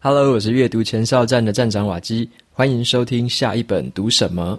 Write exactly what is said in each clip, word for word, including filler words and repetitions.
Hello， 我是阅读前哨站的站长瓦基，欢迎收听下一本读什么。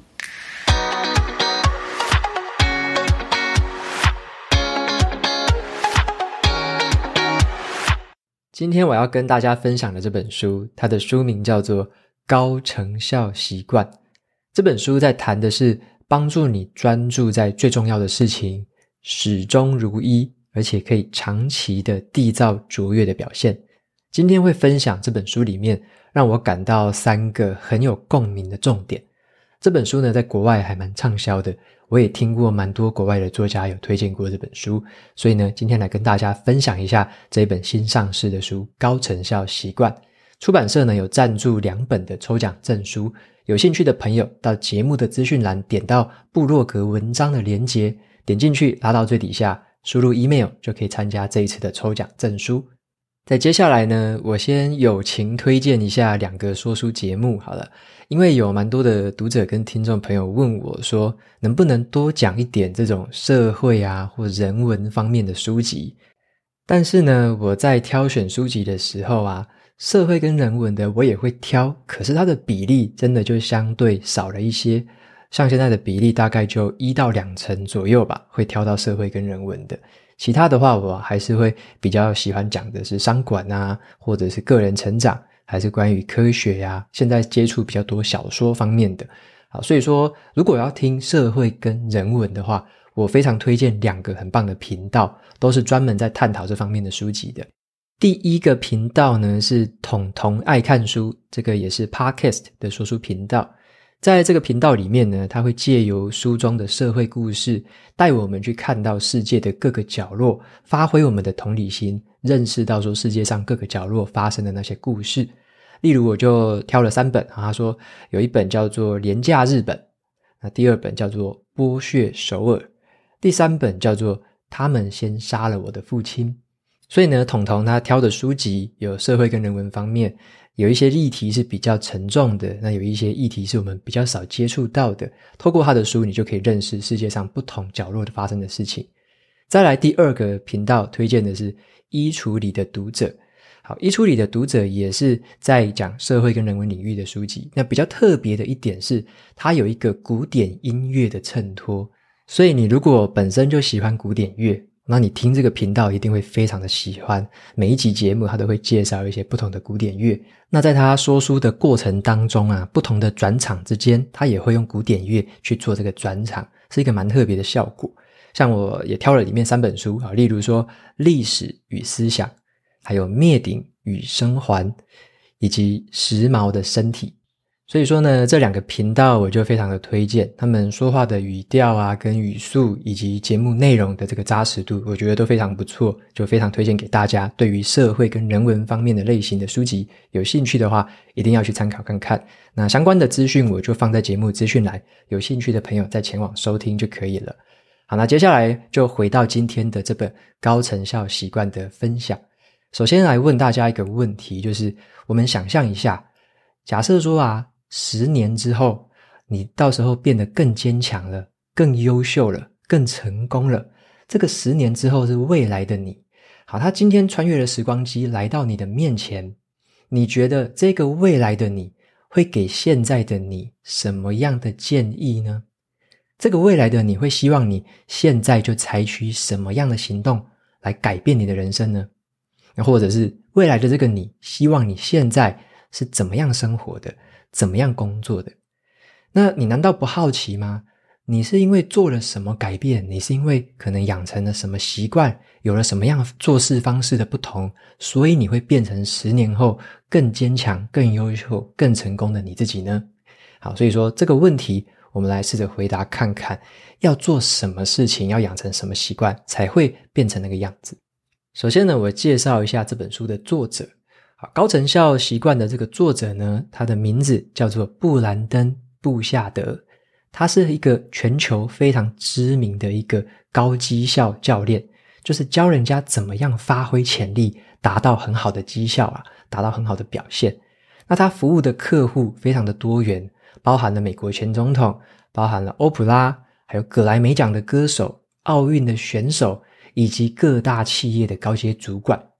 今天我要跟大家分享的这本书，它的书名叫做《高成效习惯》。这本书在谈的是帮助你专注在最重要的事情，始终如一，而且可以长期的缔造卓越的表现。今天会分享这本书里面让我感到三个很有共鸣的重点。这本书呢，在国外还蛮畅销的，我也听过蛮多国外的作家有推荐过这本书，所以呢，今天来跟大家分享一下这本新上市的书《高成效习惯》。出版社呢有赞助两本的抽奖证书，有兴趣的朋友到节目的资讯栏点到部落格文章的连结，点进去拉到最底下，输入 email 就可以参加这一次的抽奖证书。在接下来呢，我先友情推荐一下两个说书节目好了，因为有蛮多的读者跟听众朋友问我说，能不能多讲一点这种社会啊或人文方面的书籍。但是呢，我在挑选书籍的时候啊，社会跟人文的我也会挑，可是它的比例真的就相对少了一些，像现在的比例大概就一到两成左右吧，会挑到社会跟人文的。其他的话我还是会比较喜欢讲的是商管啊，或者是个人成长，还是关于科学啊，现在接触比较多小说方面的。好，所以说如果要听社会跟人文的话，我非常推荐两个很棒的频道，都是专门在探讨这方面的书籍的。第一个频道呢是统统爱看书，这个也是 Podcast 的说书频道。在这个频道里面呢，它会借由书中的社会故事，带我们去看到世界的各个角落，发挥我们的同理心，认识到说世界上各个角落发生的那些故事。例如我就挑了三本，他说有一本叫做《廉价日本》，那第二本叫做《剥削首尔》，第三本叫做《他们先杀了我的父亲》。所以呢，统统他挑的书籍有社会跟人文方面，有一些议题是比较沉重的，那有一些议题是我们比较少接触到的，透过他的书你就可以认识世界上不同角落的发生的事情。再来第二个频道推荐的是衣橱里的读者。好，衣橱里的读者也是在讲社会跟人文领域的书籍，那比较特别的一点是它有一个古典音乐的衬托，所以你如果本身就喜欢古典乐，那你听这个频道一定会非常的喜欢，每一集节目他都会介绍一些不同的古典乐，那在他说书的过程当中啊，不同的转场之间他也会用古典乐去做这个转场，是一个蛮特别的效果。像我也挑了里面三本书，例如说历史与思想，还有灭顶与生还，以及时髦的身体。所以说呢，这两个频道我就非常的推荐，他们说话的语调啊跟语速以及节目内容的这个扎实度，我觉得都非常不错，就非常推荐给大家。对于社会跟人文方面的类型的书籍有兴趣的话，一定要去参考看看。那相关的资讯我就放在节目资讯栏，有兴趣的朋友再前往收听就可以了。好，那接下来就回到今天的这本高成效习惯的分享。首先来问大家一个问题，就是我们想象一下，假设说啊十年之后，你到时候变得更坚强了，更优秀了，更成功了。这个十年之后是未来的你。好，他今天穿越了时光机来到你的面前，你觉得这个未来的你会给现在的你什么样的建议呢？这个未来的你会希望你现在就采取什么样的行动来改变你的人生呢？或者是未来的这个你希望你现在是怎么样生活的，怎么样工作的？那你难道不好奇吗？你是因为做了什么改变，你是因为可能养成了什么习惯，有了什么样做事方式的不同，所以你会变成十年后更坚强、更优秀、更成功的你自己呢？好，所以说这个问题我们来试着回答看看，要做什么事情，要养成什么习惯才会变成那个样子。首先呢，我介绍一下这本书的作者。好，高成效习惯的这个作者呢，他的名字叫做布兰登·布夏德，他是一个全球非常知名的一个高绩效教练，就是教人家怎么样发挥潜力，达到很好的绩效啊，达到很好的表现。那他服务的客户非常的多元，包含了美国前总统，包含了欧普拉，还有葛莱美奖的歌手，奥运的选手，以及各大企业的高阶主管。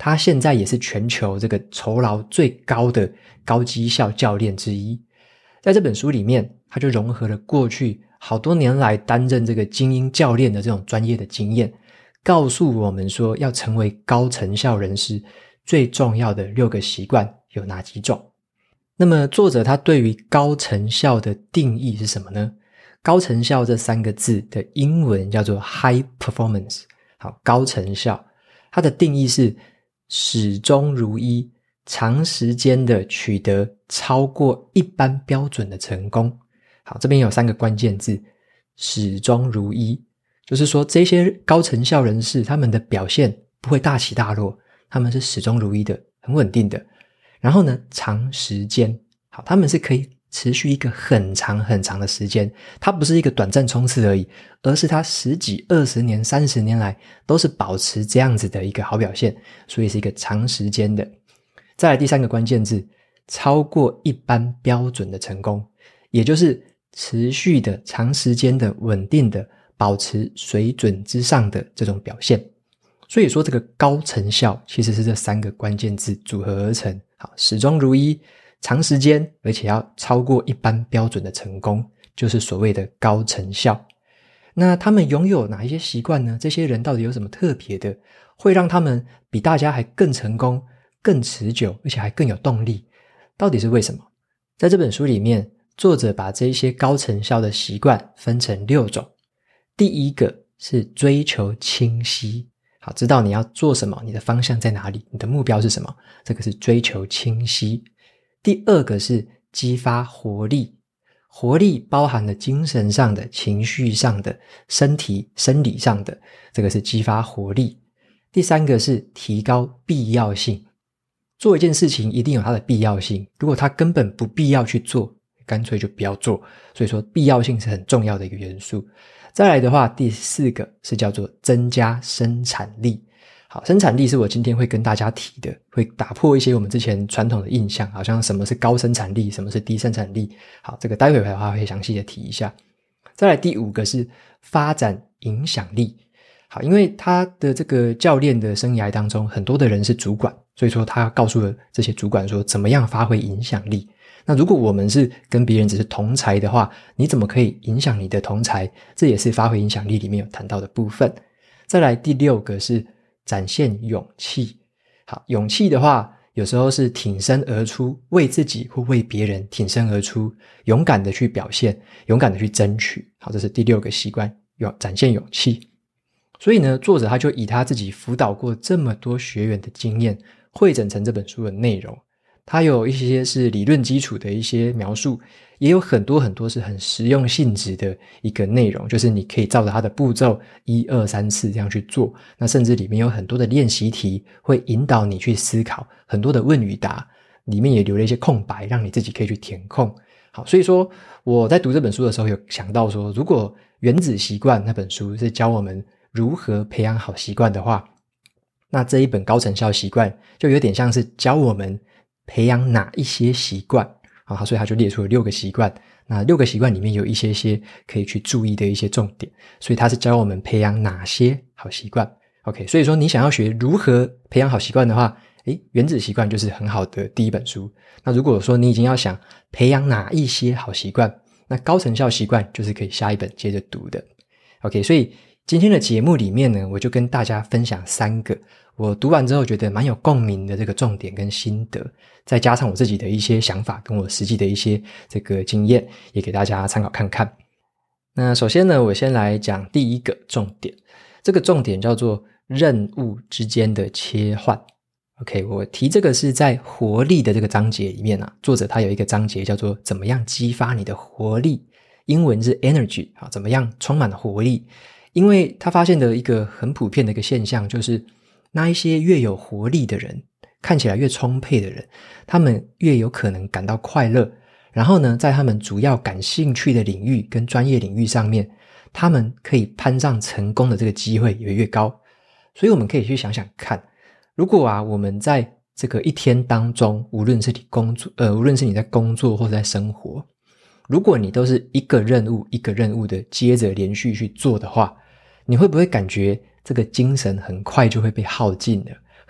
他现在也是全球这个酬劳最高的高绩效教练之一。在这本书里面，他就融合了过去好多年来担任这个精英教练的这种专业的经验，告诉我们说要成为高成效人士最重要的六个习惯有哪几种。那么作者他对于高成效的定义是什么呢？高成效这三个字的英文叫做 high performance。 好，高成效它的定义是始终如一，长时间的取得超过一般标准的成功。好，这边有三个关键字，始终如一，就是说这些高成效人士他们的表现不会大起大落，他们是始终如一的，很稳定的。然后呢，长时间，好，他们是可以持续一个很长很长的时间，它不是一个短暂冲刺而已，而是它十几、二十年、三十年来都是保持这样子的一个好表现，所以是一个长时间的。再来第三个关键字，超过一般标准的成功，也就是持续的、长时间的、稳定的保持水准之上的这种表现。所以说这个高成效其实是这三个关键字组合而成。好，始终如一，长时间，而且要超过一般标准的成功，就是所谓的高成效。那他们拥有哪一些习惯呢？这些人到底有什么特别的，会让他们比大家还更成功、更持久，而且还更有动力？到底是为什么？在这本书里面，作者把这些高成效的习惯分成六种。第一个是追求清晰，好，知道你要做什么，你的方向在哪里，你的目标是什么，这个是追求清晰。第二个是激发活力，活力包含了精神上的、情绪上的、身体生理上的，这个是激发活力。第三个是提高必要性，做一件事情一定有它的必要性，如果它根本不必要去做，干脆就不要做，所以说必要性是很重要的一个元素。再来的话，第四个是叫做增加生产力。好，生产力是我今天会跟大家提的，会打破一些我们之前传统的印象，好像什么是高生产力，什么是低生产力。好，这个待会的话会详细的提一下。再来第五个是发展影响力。好，因为他的这个教练的生涯当中，很多的人是主管，所以说他告诉了这些主管说怎么样发挥影响力。那如果我们是跟别人只是同才的话，你怎么可以影响你的同才？这也是发挥影响力里面有谈到的部分。再来第六个是展现勇气。好，勇气的话，有时候是挺身而出，为自己或为别人挺身而出，勇敢的去表现，勇敢的去争取。好，这是第六个习惯，有展现勇气。所以呢，作者他就以他自己辅导过这么多学员的经验，汇整成这本书的内容。它有一些是理论基础的一些描述，也有很多很多是很实用性质的一个内容，就是你可以照着它的步骤一二三四这样去做。那甚至里面有很多的练习题，会引导你去思考，很多的问与答，里面也留了一些空白，让你自己可以去填空。好，所以说我在读这本书的时候有想到说，如果原子习惯那本书是教我们如何培养好习惯的话，那这一本高成效习惯就有点像是教我们培养哪一些习惯啊，所以他就列出了六个习惯。那六个习惯里面有一些些可以去注意的一些重点，所以他是教我们培养哪些好习惯。OK， 所以说你想要学如何培养好习惯的话，诶，原子习惯就是很好的第一本书。那如果说你已经要想培养哪一些好习惯，那高成效习惯就是可以下一本接着读的。OK， 所以今天的节目里面呢，我就跟大家分享三个我读完之后觉得蛮有共鸣的这个重点跟心得，再加上我自己的一些想法跟我实际的一些这个经验，也给大家参考看看。那首先呢，我先来讲第一个重点，这个重点叫做任务之间的切换。OK， 我提这个是在活力的这个章节里面啊，作者他有一个章节叫做怎么样激发你的活力，英文是 energy， 好，怎么样充满活力。因为他发现的一个很普遍的一个现象，就是那一些越有活力的人，看起来越充沛的人，他们越有可能感到快乐，然后呢，在他们主要感兴趣的领域跟专业领域上面，他们可以攀上成功的这个机会也越高。所以我们可以去想想看，如果啊我们在这个一天当中，无论是你工作呃，无论是你在工作或者在生活，如果你都是一个任务一个任务的接着连续去做的话，你会不会感觉这个精神很快就会被耗尽了，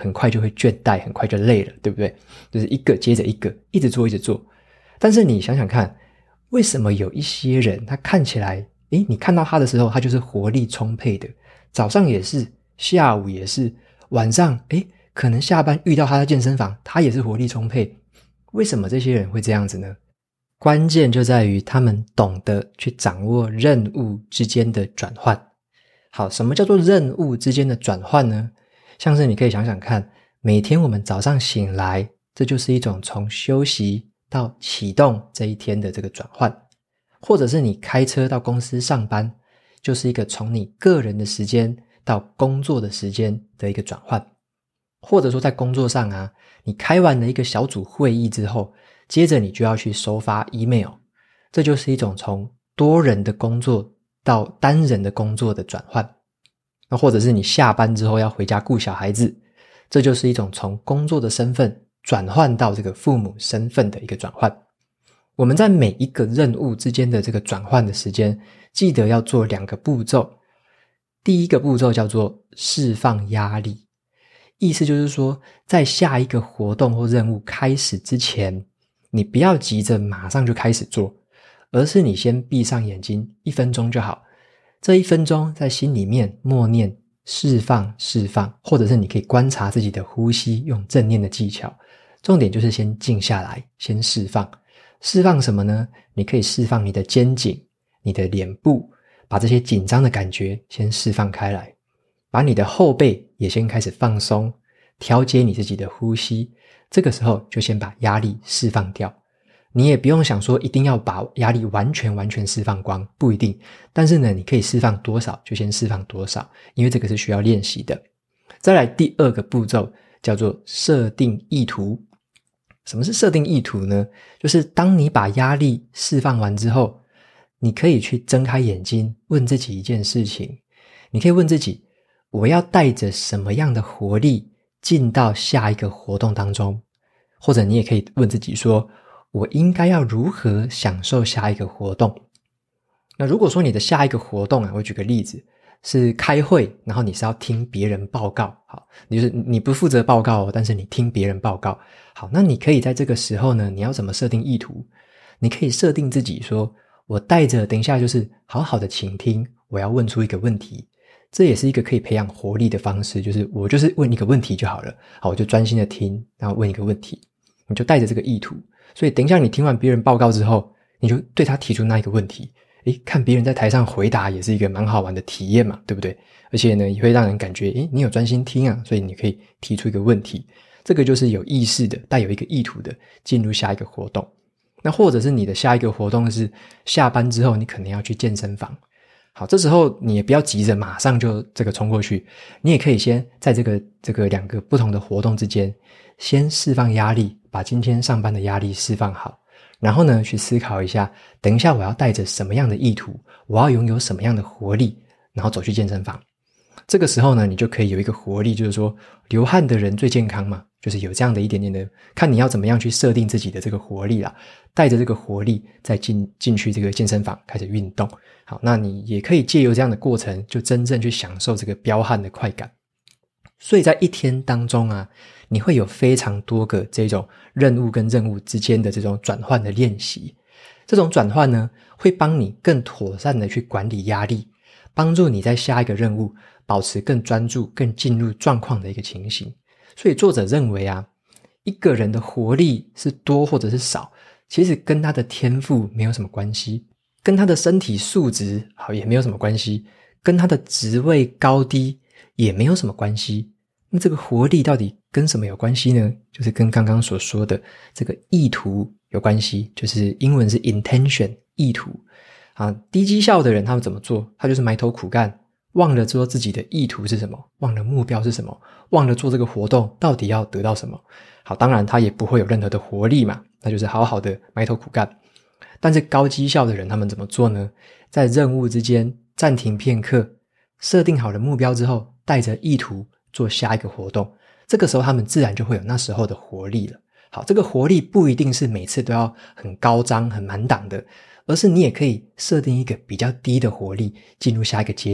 很快就会倦怠，很快就累了，对不对？就是一个接着一个，一直做一直做。但是你想想看，为什么有一些人他看起来，诶，你看到他的时候他就是活力充沛的，早上也是，下午也是，晚上诶，可能下班遇到他在健身房，他也是活力充沛。为什么这些人会这样子呢？关键就在于他们懂得去掌握任务之间的转换。好，什么叫做任务之间的转换呢？像是你可以想想看，每天我们早上醒来，这就是一种从休息到启动这一天的这个转换。或者是你开车到公司上班，就是一个从你个人的时间到工作的时间的一个转换。或者说在工作上啊，你开完了一个小组会议之后，接着你就要去收发 email， 这就是一种从多人的工作到单人的工作的转换。那或者是你下班之后要回家顾小孩子，这就是一种从工作的身份转换到这个父母身份的一个转换。我们在每一个任务之间的这个转换的时间，记得要做两个步骤。第一个步骤叫做释放压力，意思就是说，在下一个活动或任务开始之前，你不要急着马上就开始做，而是你先闭上眼睛一分钟就好。这一分钟在心里面默念释放释放，或者是你可以观察自己的呼吸，用正念的技巧。重点就是先静下来，先释放。释放什么呢？你可以释放你的肩颈，你的脸部，把这些紧张的感觉先释放开来。把你的后背也先开始放松，调节你自己的呼吸。这个时候就先把压力释放掉。你也不用想说一定要把压力完全完全释放光，不一定。但是呢，你可以释放多少就先释放多少，因为这个是需要练习的。再来第二个步骤叫做设定意图。什么是设定意图呢？就是当你把压力释放完之后，你可以去睁开眼睛，问自己一件事情。你可以问自己，我要带着什么样的活力进到下一个活动当中？或者你也可以问自己说，我应该要如何享受下一个活动？那如果说你的下一个活动啊，我举个例子，是开会，然后你是要听别人报告，好，你就是你不负责报告哦，但是你听别人报告。好，那你可以在这个时候呢，你要怎么设定意图？你可以设定自己说，我带着等一下就是好好的倾听，我要问出一个问题。这也是一个可以培养活力的方式，就是我就是问一个问题就好了。好，我就专心的听，然后问一个问题，你就带着这个意图。所以等一下你听完别人报告之后，你就对他提出那一个问题。诶，看别人在台上回答也是一个蛮好玩的体验嘛，对不对？而且呢，也会让人感觉，诶，你有专心听啊，所以你可以提出一个问题。这个就是有意识的，带有一个意图的进入下一个活动。那或者是你的下一个活动是下班之后，你可能要去健身房。好，这时候你也不要急着马上就这个冲过去，你也可以先在这个这个两个不同的活动之间，先释放压力，把今天上班的压力释放好。然后呢，去思考一下，等一下我要带着什么样的意图，我要拥有什么样的活力，然后走去健身房。这个时候呢，你就可以有一个活力，就是说流汗的人最健康嘛，就是有这样的一点点的，看你要怎么样去设定自己的这个活力啦，带着这个活力再进进去这个健身房开始运动。好，那你也可以借由这样的过程，就真正去享受这个飙汗的快感。所以在一天当中啊，你会有非常多个这种任务跟任务之间的这种转换的练习。这种转换呢，会帮你更妥善的去管理压力，帮助你在下一个任务保持更专注、更进入状况的一个情形。所以作者认为啊，一个人的活力是多或者是少，其实跟他的天赋没有什么关系，跟他的身体素质好也没有什么关系，跟他的职位高低也没有什么关系。那这个活力到底跟什么有关系呢？就是跟刚刚所说的这个意图有关系，就是英文是 intention， 意图。啊，低绩效的人他们怎么做？他就是埋头苦干，忘了说自己的意图是什么，忘了目标是什么，忘了做这个活动到底要得到什么。好，当然他也不会有任何的活力嘛，那就是好好的埋头苦干。但是高绩效的人他们怎么做呢？在任务之间暂停片刻，设定好了目标之后，带着意图做下一个活动，这个时候他们自然就会有那时候的活力了。好，这个活力不一定是每次都要很高涨很满档的，而是你也可以设定一个比较低的活力进入下一个阶段，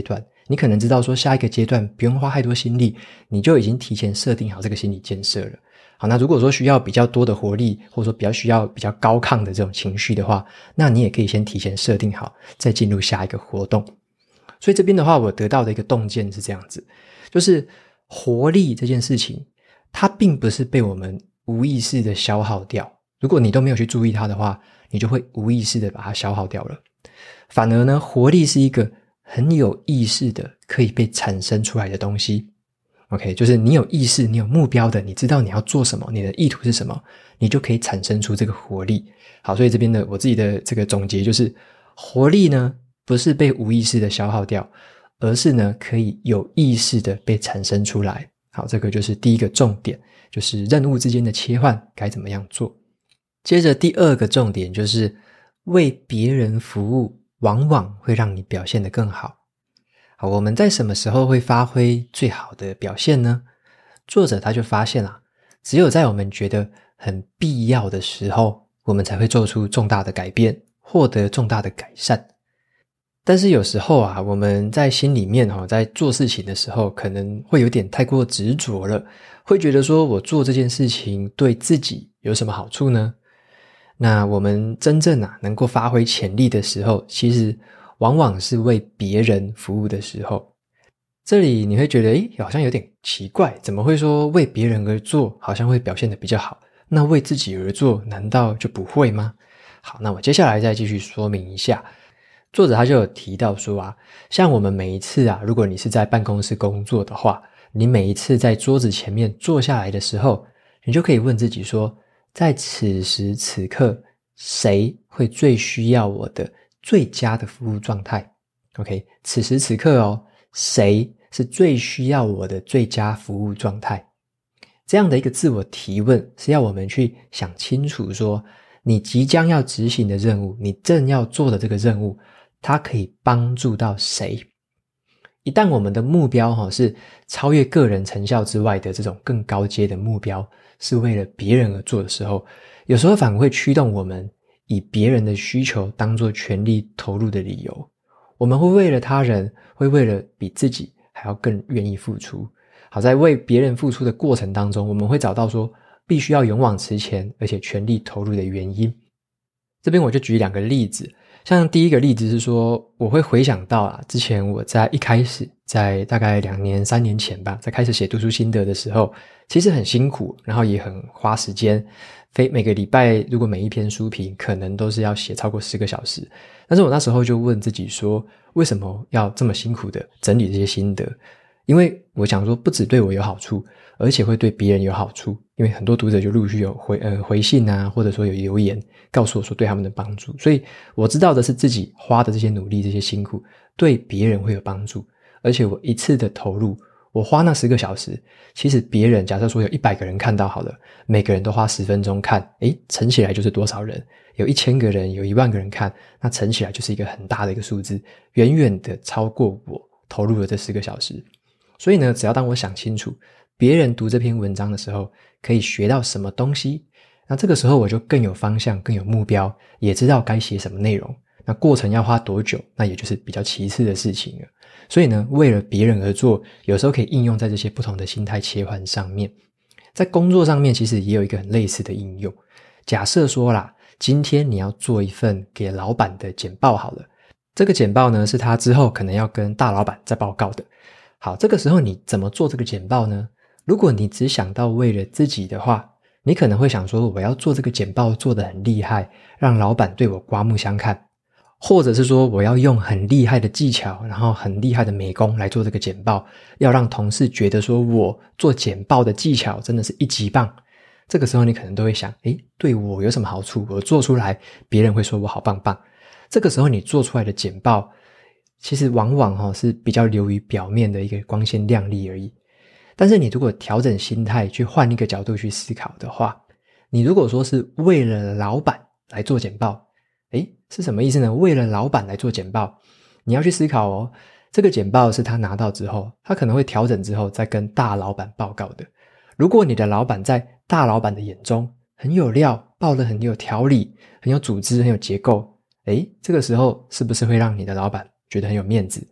你可能知道说下一个阶段不用花太多心力，你就已经提前设定好这个心理建设了。好，那如果说需要比较多的活力，或者说比较需要比较高亢的这种情绪的话，那你也可以先提前设定好，再进入下一个活动。所以这边的话，我得到的一个洞见是这样子，就是活力这件事情，它并不是被我们无意识的消耗掉，如果你都没有去注意它的话，你就会无意识的把它消耗掉了。反而呢，活力是一个很有意识的可以被产生出来的东西。OK， 就是你有意识，你有目标的，你知道你要做什么，你的意图是什么，你就可以产生出这个活力。好，所以这边的我自己的这个总结就是，活力呢不是被无意识的消耗掉，而是呢可以有意识的被产生出来。好，这个就是第一个重点，就是任务之间的切换该怎么样做。接着第二个重点就是为别人服务往往会让你表现得更好。好，我们在什么时候会发挥最好的表现呢？作者他就发现啦，只有在我们觉得很必要的时候，我们才会做出重大的改变，获得重大的改善。但是有时候啊，我们在心里面哦，在做事情的时候，可能会有点太过执着了，会觉得说我做这件事情对自己有什么好处呢？那我们真正啊能够发挥潜力的时候，其实往往是为别人服务的时候。这里你会觉得诶，好像有点奇怪，怎么会说为别人而做好像会表现得比较好，那为自己而做难道就不会吗？好，那我接下来再继续说明一下。作者他就有提到说啊，像我们每一次啊，如果你是在办公室工作的话，你每一次在桌子前面坐下来的时候，你就可以问自己说，在此时此刻，谁会最需要我的最佳的服务状态？ OK， 此时此刻哦，谁是最需要我的最佳服务状态？这样的一个自我提问是要我们去想清楚说，你即将要执行的任务，你正要做的这个任务，它可以帮助到谁？一旦我们的目标、哦、是超越个人成效之外的这种更高阶的目标，是为了别人而做的时候，有时候反而会驱动我们以别人的需求当作全力投入的理由。我们会为了他人，会为了比自己还要更愿意付出。好，在为别人付出的过程当中，我们会找到说必须要勇往直前而且全力投入的原因。这边我就举两个例子，像第一个例子是说，我会回想到啊，之前我在一开始，在大概两年三年前吧，在开始写读书心得的时候，其实很辛苦，然后也很花时间，非每个礼拜如果每一篇书评可能都是要写超过十个小时。但是我那时候就问自己说，为什么要这么辛苦的整理这些心得？因为我想说不只对我有好处，而且会对别人有好处，因为很多读者就陆续有回呃回信啊，或者说有留言告诉我说对他们的帮助，所以我知道的是自己花的这些努力这些辛苦对别人会有帮助，而且我一次的投入，我花那十个小时，其实别人假设说有一百个人看到好了，每个人都花十分钟看，诶，乘起来就是多少人？有一千个人，有一万个人看，那乘起来就是一个很大的一个数字，远远的超过我投入了这十个小时。所以呢，只要当我想清楚别人读这篇文章的时候可以学到什么东西，那这个时候我就更有方向，更有目标，也知道该写什么内容。那过程要花多久，那也就是比较其次的事情了。所以呢，为了别人而做，有时候可以应用在这些不同的心态切换上面。在工作上面其实也有一个很类似的应用。假设说啦，今天你要做一份给老板的简报好了，这个简报呢是他之后可能要跟大老板再报告的。好，这个时候你怎么做这个简报呢？如果你只想到为了自己的话，你可能会想说，我要做这个简报做得很厉害，让老板对我刮目相看，或者是说我要用很厉害的技巧，然后很厉害的美工来做这个简报，要让同事觉得说我做简报的技巧真的是一级棒。这个时候你可能都会想，诶，对我有什么好处？我做出来别人会说我好棒棒。这个时候你做出来的简报其实往往、哦、是比较流于表面的一个光鲜亮丽而已。但是你如果调整心态去换一个角度去思考的话，你如果说是为了老板来做简报，诶，是什么意思呢？为了老板来做简报，你要去思考哦，这个简报是他拿到之后，他可能会调整之后再跟大老板报告的。如果你的老板在大老板的眼中很有料，报得很有条理，很有组织，很有结构，诶，这个时候是不是会让你的老板觉得很有面子？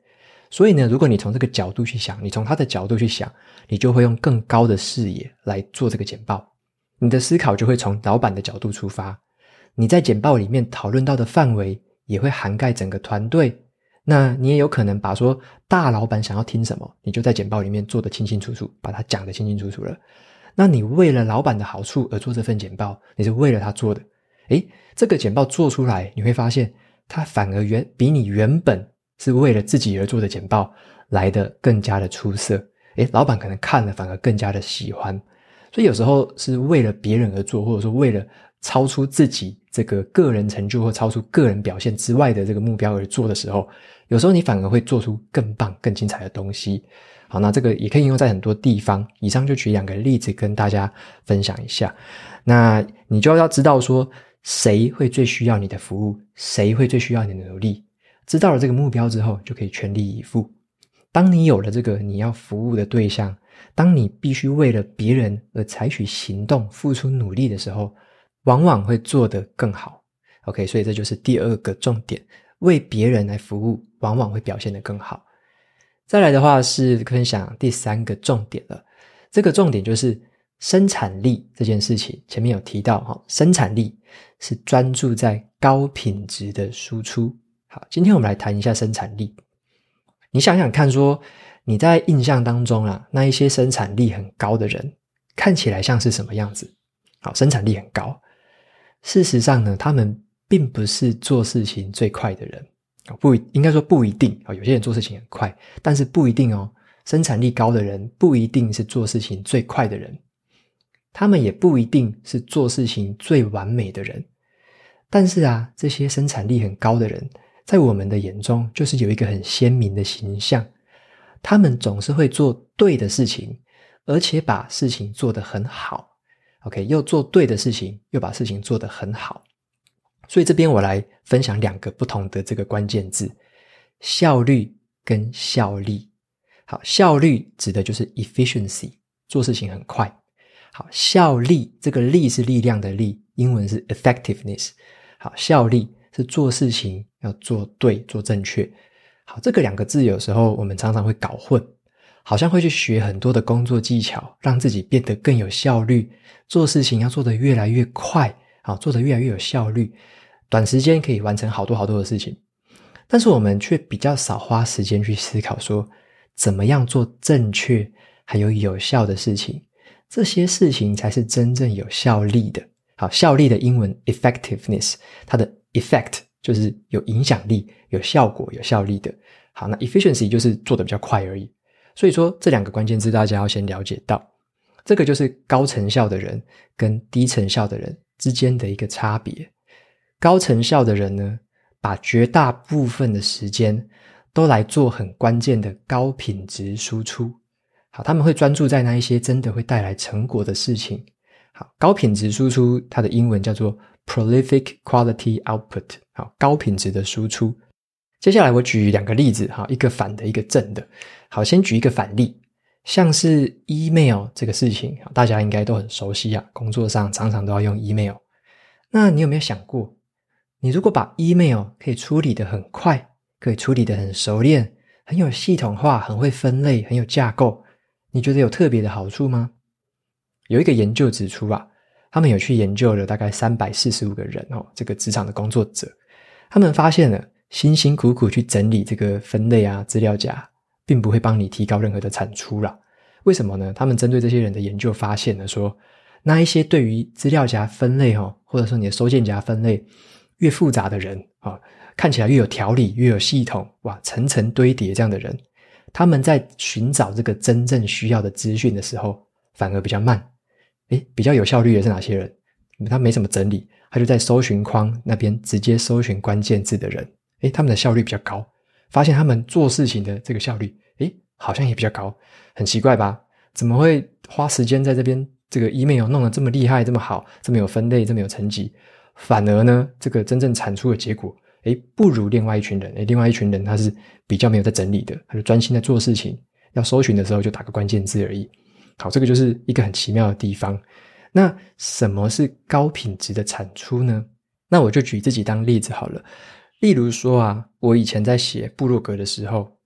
所以呢，如果你从这个角度去想，你从他的角度去想，你就会用更高的视野来做这个简报。你的思考就会从老板的角度出发，你在简报里面讨论到的范围也会涵盖整个团队。那你也有可能把说大老板想要听什么，你就在简报里面做得清清楚楚，把它讲得清清楚楚了。那你为了老板的好处而做这份简报，你是为了他做的。诶，这个简报做出来，你会发现它反而原比你原本是为了自己而做的简报来得更加的出色。诶，老板可能看了反而更加的喜欢。所以有时候是为了别人而做，或者说为了超出自己这个个人成就或超出个人表现之外的这个目标而做的时候，有时候你反而会做出更棒更精彩的东西。好，那这个也可以应用在很多地方，以上就举两个例子跟大家分享一下。那你就要知道说谁会最需要你的服务，谁会最需要你的努力，知道了这个目标之后就可以全力以赴。当你有了这个你要服务的对象，当你必须为了别人而采取行动付出努力的时候，往往会做得更好。 OK， 所以这就是第二个重点，为别人来服务往往会表现得更好。再来的话是分享第三个重点了，这个重点就是生产力这件事情。前面有提到生产力是专注在高品质的输出。好，今天我们来谈一下生产力。你想想看说你在印象当中啊，那一些生产力很高的人看起来像是什么样子？好，生产力很高，事实上呢，他们并不是做事情最快的人。不，应该说不一定，有些人做事情很快，但是不一定哦。生产力高的人不一定是做事情最快的人，他们也不一定是做事情最完美的人。但是啊，这些生产力很高的人在我们的眼中就是有一个很鲜明的形象，他们总是会做对的事情，而且把事情做得很好。 OK， 又做对的事情，又把事情做得很好。所以这边我来分享两个不同的这个关键字，效率跟效力。好，效率指的就是 efficiency， 做事情很快。好，效力，这个力是力量的力，英文是 effectiveness。 好，效力是做事情要做对，做正确。好，这个两个字有时候我们常常会搞混，好像会去学很多的工作技巧，让自己变得更有效率，做事情要做得越来越快，好，做得越来越有效率，短时间可以完成好多好多的事情。但是我们却比较少花时间去思考说怎么样做正确还有有效的事情，这些事情才是真正有效力的。好，效力的英文 effectiveness， 它的 effect 就是有影响力，有效果，有效力的。好，那 efficiency 就是做得比较快而已。所以说这两个关键字大家要先了解到，这个就是高成效的人跟低成效的人之间的一个差别。高成效的人呢，把绝大部分的时间都来做很关键的高品质输出。好，他们会专注在那一些真的会带来成果的事情。好，高品质输出它的英文叫做 prolific quality output。 好，高品质的输出。接下来我举两个例子，好，一个反的一个正的。好，先举一个反例，像是 email 这个事情，大家应该都很熟悉啊，工作上常常都要用 email。 那你有没有想过，你如果把 email 可以处理得很快，可以处理得很熟练，很有系统化，很会分类，很有架构，你觉得有特别的好处吗？有一个研究指出啊，他们有去研究了大概三百四十五个人哦，这个职场的工作者，他们发现了辛辛苦苦去整理这个分类啊资料夹，并不会帮你提高任何的产出啦。为什么呢？他们针对这些人的研究发现了说，那一些对于资料夹分类哦，或者说你的收件夹分类越复杂的人啊，看起来越有条理，越有系统，哇，层层堆叠这样的人，他们在寻找这个真正需要的资讯的时候反而比较慢。诶，比较有效率的是哪些人？他没什么整理，他就在搜寻框那边直接搜寻关键字的人，诶，他们的效率比较高，发现他们做事情的这个效率诶，好像也比较高。很奇怪吧？怎么会花时间在这边这个 email 弄得这么厉害，这么好，这么有分类，这么有层级，反而呢这个真正产出的结果诶，不如另外一群人。诶，另外一群人他是比较没有在整理的，他就专心在做事情，要搜寻的时候就打个关键字而已。好，这个就是一个很奇妙的地方。那什么是高品质的产出呢？那我就举自己当例子好了。例如说啊，我以前在写部落格的时候，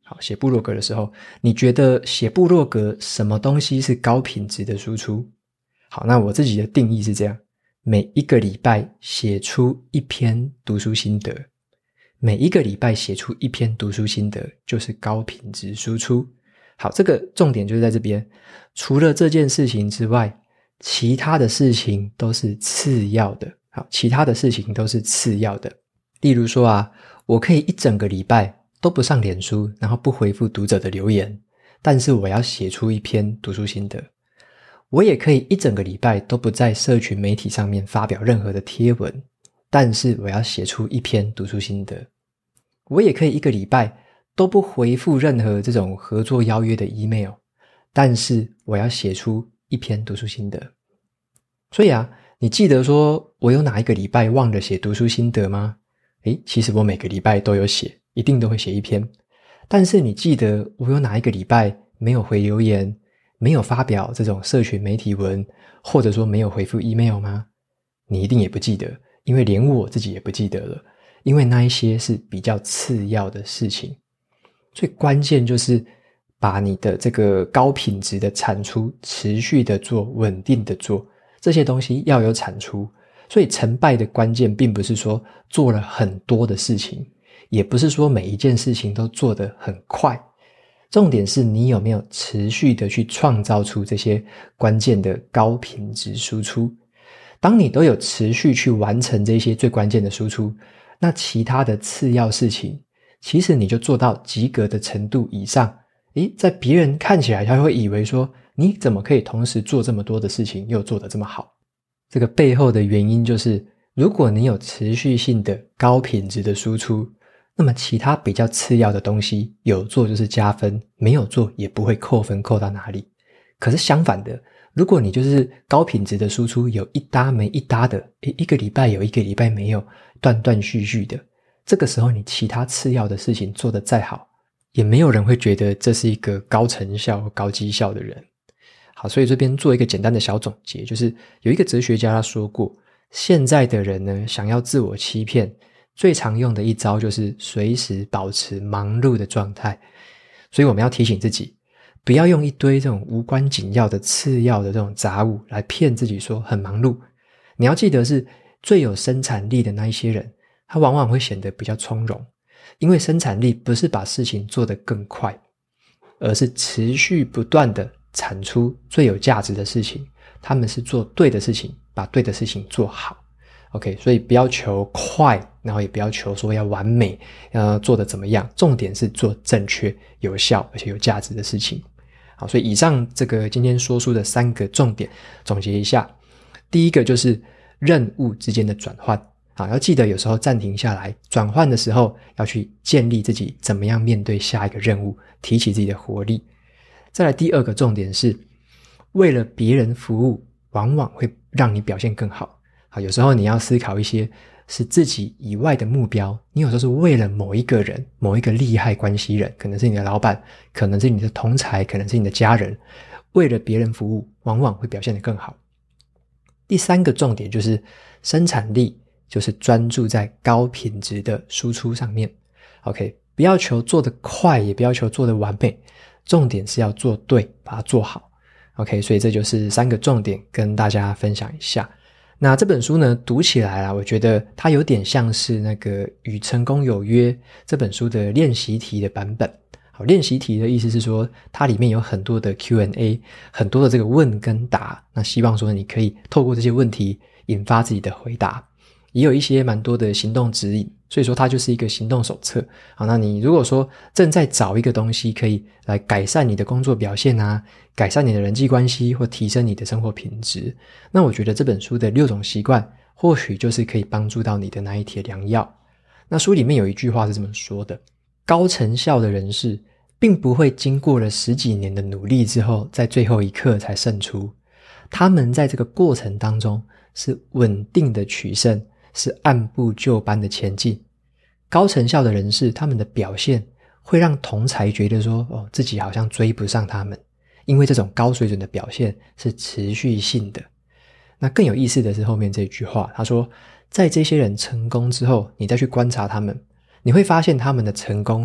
好，写部落格的时候，你觉得写部落格什么东西是高品质的输出？好，那我自己的定义是这样，每一个礼拜写出一篇读书心得，每一个礼拜写出一篇读书心得就是高品质输出。好，这个重点就是在这边，除了这件事情之外，其他的事情都是次要的。好，其他的事情都是次要的。例如说啊，我可以一整个礼拜都不上脸书，然后不回复读者的留言，但是我要写出一篇读书心得。我也可以一整个礼拜都不在社群媒体上面发表任何的贴文，但是我要写出一篇读书心得。我也可以一个礼拜都不回复任何这种合作邀约的 email， 但是我要写出一篇读书心得。所以啊，你记得说我有哪一个礼拜忘了写读书心得吗？诶，其实我每个礼拜都有写，一定都会写一篇。但是你记得我有哪一个礼拜没有回留言，没有发表这种社群媒体文，或者说没有回复 email 吗？你一定也不记得，因为连我自己也不记得了，因为那一些是比较次要的事情。最关键就是把你的这个高品质的产出持续的做，稳定的做，这些东西要有产出。所以成败的关键并不是说做了很多的事情，也不是说每一件事情都做得很快，重点是你有没有持续的去创造出这些关键的高品质输出。当你都有持续去完成这些最关键的输出，那其他的次要事情其实你就做到及格的程度以上。诶，在别人看起来他会以为说你怎么可以同时做这么多的事情又做得这么好。这个背后的原因就是，如果你有持续性的高品质的输出，那么其他比较次要的东西有做就是加分，没有做也不会扣分扣到哪里。可是相反的，如果你就是高品质的输出有一搭没一搭的，诶，一个礼拜有一个礼拜没有，断断续续的，这个时候你其他次要的事情做得再好，也没有人会觉得这是一个高成效高绩效的人。好，所以这边做一个简单的小总结，就是有一个哲学家他说过，现在的人呢，想要自我欺骗，最常用的一招就是随时保持忙碌的状态。所以我们要提醒自己，不要用一堆这种无关紧要的次要的这种杂物来骗自己说很忙碌。你要记得是最有生产力的那一些人，他往往会显得比较从容，因为生产力不是把事情做得更快，而是持续不断的产出最有价值的事情。他们是做对的事情，把对的事情做好。 OK， 所以不要求快，然后也不要求说要完美，要做得怎么样，重点是做正确有效而且有价值的事情。好，所以以上这个今天说书的三个重点总结一下。第一个就是任务之间的转换，好，要记得有时候暂停下来，转换的时候要去建立自己怎么样面对下一个任务，提起自己的活力。再来第二个重点是，为了别人服务往往会让你表现更好。好，有时候你要思考一些是自己以外的目标，你有时候是为了某一个人，某一个利害关系人，可能是你的老板，可能是你的同侪，可能是你的家人，为了别人服务往往会表现得更好。第三个重点就是生产力，就是专注在高品质的输出上面。 OK， 不要求做得快，也不要求做得完美，重点是要做对，把它做好。 OK， 所以这就是三个重点跟大家分享一下。那这本书呢，读起来啊，我觉得它有点像是那个《与成功有约》这本书的练习题的版本。好，练习题的意思是说，它里面有很多的 Q and A， 很多的这个问跟答，那希望说你可以透过这些问题引发自己的回答，也有一些蛮多的行动指引，所以说它就是一个行动手册。好，那你如果说正在找一个东西可以来改善你的工作表现啊，改善你的人际关系或提升你的生活品质，那我觉得这本书的六种习惯或许就是可以帮助到你的那一帖良药。那书里面有一句话是这么说的，高成效的人士并不会经过了十几年的努力之后在最后一刻才胜出，他们在这个过程当中是稳定的取胜，是按部就班的前进。高成效的人士，他们的表现会让同侪觉得说，哦，自己好像追不上他们，因为这种高水准的表现是持续性的。那更有意思的是后面这句话，他说，在这些人成功之后，你再去观察他们，你会发现他们的成功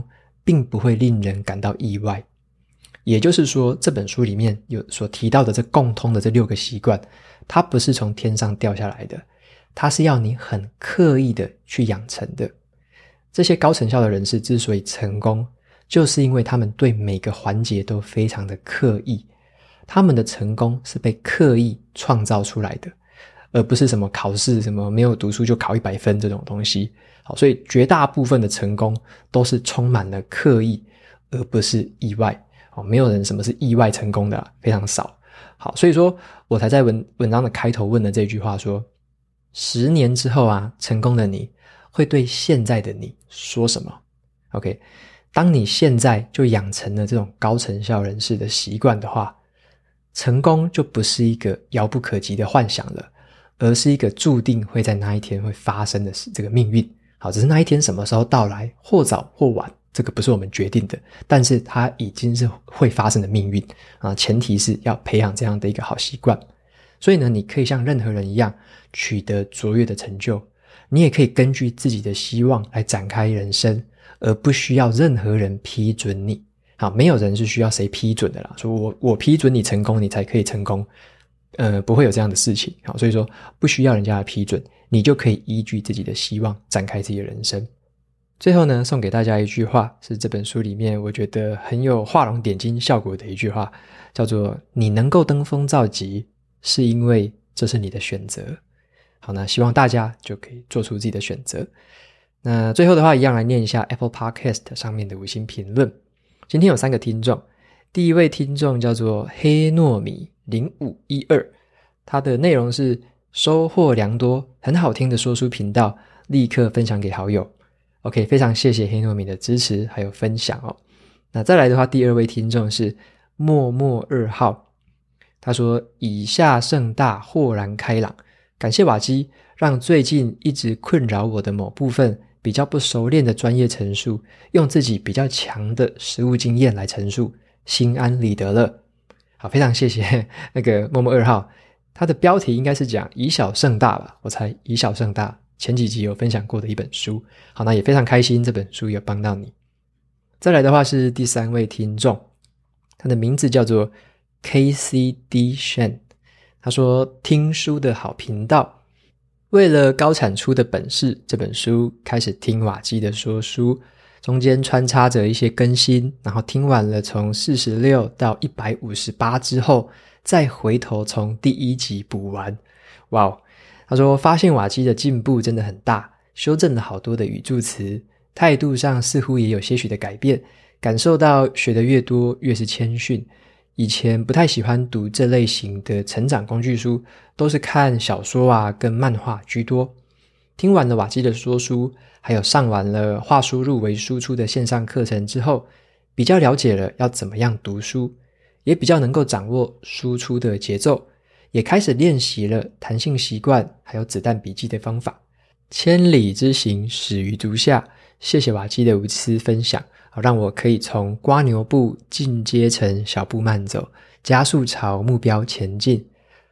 并不会令人感到意外。也就是说，这本书里面有所提到的这共通的这六个习惯，它不是从天上掉下来的，它是要你很刻意的去养成的。这些高成效的人士之所以成功，就是因为他们对每个环节都非常的刻意，他们的成功是被刻意创造出来的，而不是什么考试什么没有读书就考一百分这种东西。好，所以绝大部分的成功都是充满了刻意，而不是意外。哦，没有人什么是意外成功的啊，非常少。好，所以说我才在文文章的开头问了这句话说，十年之后啊，成功的你会对现在的你说什么 ？OK， 当你现在就养成了这种高成效人士的习惯的话，成功就不是一个遥不可及的幻想了，而是一个注定会在那一天会发生的这个命运。好，只是那一天什么时候到来，或早或晚，这个不是我们决定的，但是它已经是会发生的命运啊！前提是要培养这样的一个好习惯。所以呢，你可以像任何人一样取得卓越的成就，你也可以根据自己的希望来展开人生，而不需要任何人批准你。好，没有人是需要谁批准的啦，说我我批准你成功，你才可以成功。呃，不会有这样的事情。好，所以说不需要人家的批准，你就可以依据自己的希望展开自己的人生。最后呢，送给大家一句话，是这本书里面我觉得很有画龙点睛效果的一句话，叫做你能够登峰造极，是因为这是你的选择。好，那希望大家就可以做出自己的选择。那最后的话，一样来念一下 Apple Podcast 上面的五星评论。今天有三个听众，第一位听众叫做黑糯米零五一二，他的内容是收获良多，很好听的说书频道，立刻分享给好友。OK， 非常谢谢黑糯米的支持还有分享哦。那再来的话，第二位听众是默默二号，他说以下盛大豁然开朗，感谢瓦基让最近一直困扰我的某部分比较不熟练的专业陈述，用自己比较强的实务经验来陈述，心安理得了。好，非常谢谢那个默默二号，他的标题应该是讲以小胜大吧，我猜以小胜大，前几集有分享过的一本书。好，那也非常开心这本书有帮到你。再来的话是第三位听众，他的名字叫做 K C D Shen， 他说听书的好频道，为了高产出的本事这本书开始听瓦基的说书，中间穿插着一些更新，然后听完了从四十六到一百五十八之后，再回头从第一集补完。哇哦，他说发现瓦基的进步真的很大，修正了好多的语助词，态度上似乎也有些许的改变，感受到学得越多越是谦逊。以前不太喜欢读这类型的成长工具书，都是看小说啊跟漫画居多。听完了瓦基的说书，还有上完了化输入为输出的线上课程之后，比较了解了要怎么样读书，也比较能够掌握输出的节奏，也开始练习了弹性习惯还有子弹笔记的方法。千里之行始于足下，谢谢瓦基的无私分享，让我可以从蝸牛步进阶成小步慢走，加速朝目标前进。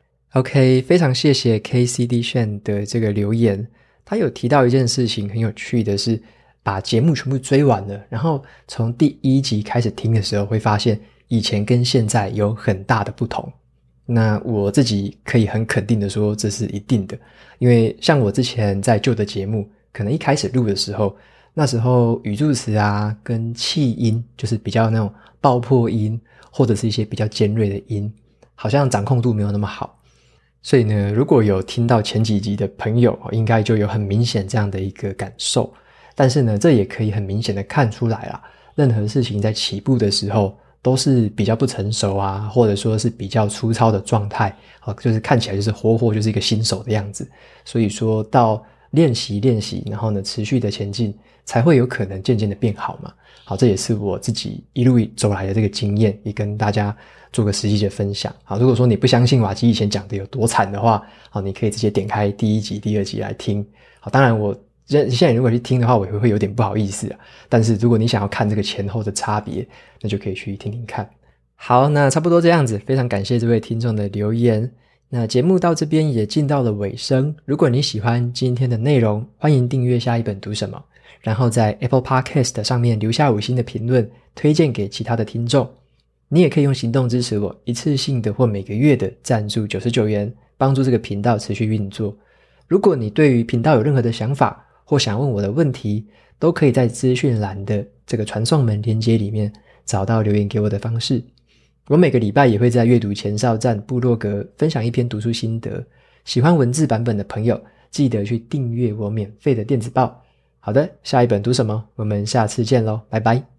OK， 非常谢谢 K C D Shen 的这个留言。他有提到一件事情很有趣的是，把节目全部追完了，然后从第一集开始听的时候会发现以前跟现在有很大的不同。那我自己可以很肯定的说这是一定的，因为像我之前在旧的节目可能一开始录的时候，那时候语助词啊跟气音就是比较那种爆破音，或者是一些比较尖锐的音，好像掌控度没有那么好。所以呢，如果有听到前几集的朋友，应该就有很明显这样的一个感受。但是呢，这也可以很明显的看出来啦，任何事情在起步的时候都是比较不成熟啊，或者说是比较粗糙的状态，就是看起来就是活活就是一个新手的样子。所以说到练习练习，然后呢持续的前进，才会有可能渐渐的变好嘛。好，这也是我自己一路走来的这个经验，也跟大家做个实际的分享。好，如果说你不相信瓦基以前讲的有多惨的话，好，你可以直接点开第一集第二集来听。好，当然我现在如果去听的话，我也会有点不好意思啊，但是如果你想要看这个前后的差别，那就可以去听听看。好，那差不多这样子，非常感谢这位听众的留言。那节目到这边也进到了尾声，如果你喜欢今天的内容，欢迎订阅下一本读什么。 然后在 Apple Podcast 上面留下五星的评论，推荐给其他的听众。你也可以用行动支持我，一次性的或每个月的赞助九十九元，帮助这个频道持续运作。如果你对于频道有任何的想法或想问我的问题，都可以在资讯栏的这个传送门连结里面找到留言给我的方式。我每个礼拜也会在阅读前哨站部落格分享一篇读书心得，喜欢文字版本的朋友记得去订阅我免费的电子报。好的，下一本读什么？我们下次见咯，拜拜。